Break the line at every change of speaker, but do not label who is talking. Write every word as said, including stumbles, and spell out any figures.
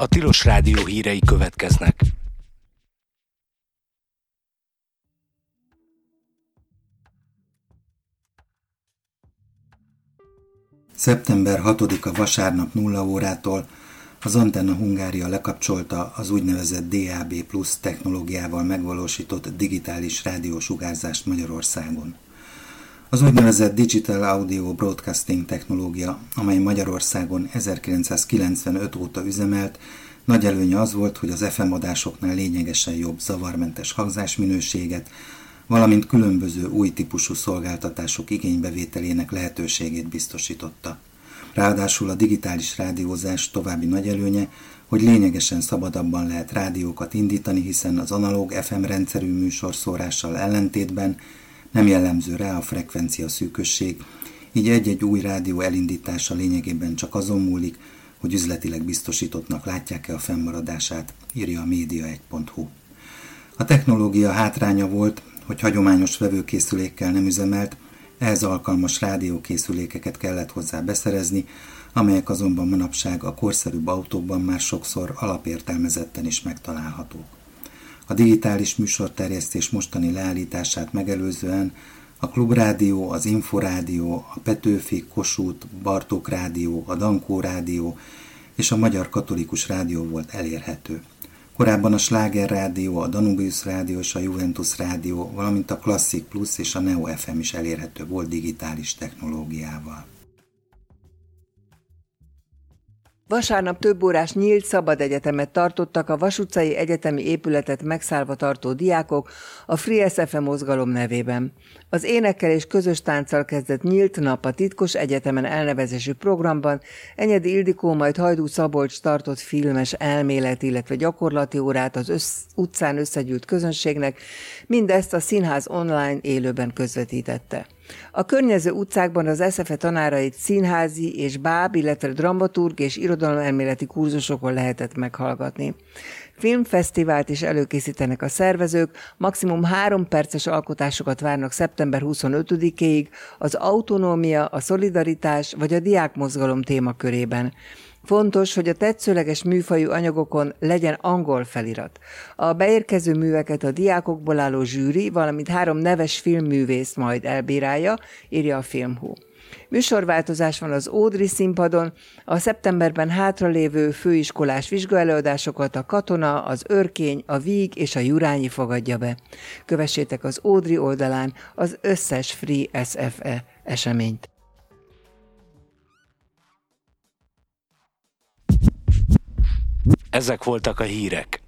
A Tilos Rádió hírei következnek.
szeptember hatodika vasárnap nulla órától az Antenna Hungária lekapcsolta az úgynevezett dé á bé plusz technológiával megvalósított digitális rádiósugárzást Magyarországon. Az úgynevezett Digital Audio Broadcasting technológia, amely Magyarországon ezerkilencszázkilencvenöt óta üzemelt, nagy előnye az volt, hogy az ef em adásoknál lényegesen jobb zavarmentes hangzásminőséget, valamint különböző új típusú szolgáltatások igénybevételének lehetőségét biztosította. Ráadásul a digitális rádiózás további nagy előnye, hogy lényegesen szabadabban lehet rádiókat indítani, hiszen az analóg ef em rendszerű műsorszórással ellentétben nem jellemző rá a frekvencia szűkösség, így egy-egy új rádió elindítása lényegében csak azon múlik, hogy üzletileg biztosítottnak látják-e a fennmaradását, írja a média egy pont hu. A technológia hátránya volt, hogy hagyományos vevőkészülékkel nem üzemelt, ehhez alkalmas rádiókészülékeket kellett hozzá beszerezni, amelyek azonban manapság a korszerűbb autókban már sokszor alapértelmezetten is megtalálhatók. A digitális műsorterjesztés mostani leállítását megelőzően a Klubrádió, az Inforádió, a Petőfi, Kossuth, Bartók Rádió, a Dankó Rádió és a Magyar Katolikus Rádió volt elérhető. Korábban a Sláger Rádió, a Danubius Rádió és a Juventus Rádió, valamint a Klasszik Plus és a Neo ef em is elérhető volt digitális technológiával.
Vasárnap több órás nyílt szabad egyetemet tartottak a Vas utcai egyetemi épületet megszállva tartó diákok a Free es ef e mozgalom nevében. Az énekkel és közös tánccal kezdett nyílt nap a titkos egyetemen elnevezésű programban Enyedi Ildikó, majd Hajdú Szabolcs tartott filmes elmélet, illetve gyakorlati órát az össz, utcán összegyűlt közönségnek, mindezt a színház online élőben közvetítette. A környező utcákban az es ef e tanárait színházi és báb, illetve dramaturg és irodalomelméleti kurzusokon lehetett meghallgatni. Filmfesztivált is előkészítenek a szervezők, maximum három perces alkotásokat várnak szeptember huszonötödikéig az autonómia, a szolidaritás vagy a diákmozgalom témakörében. Fontos, hogy a tetszőleges műfajú anyagokon legyen angol felirat. A beérkező műveket a diákokból álló zsűri, valamint három neves filmművész majd elbírálja, írja a Filmhu. Műsorváltozás van az Ódri színpadon, a szeptemberben hátralévő főiskolás vizsgaelőadásokat a Katona, az Örkény, a Víg és a Jurányi fogadja be. Kövessétek az Ódri oldalán az összes Free es ef e eseményt.
Ezek voltak a hírek.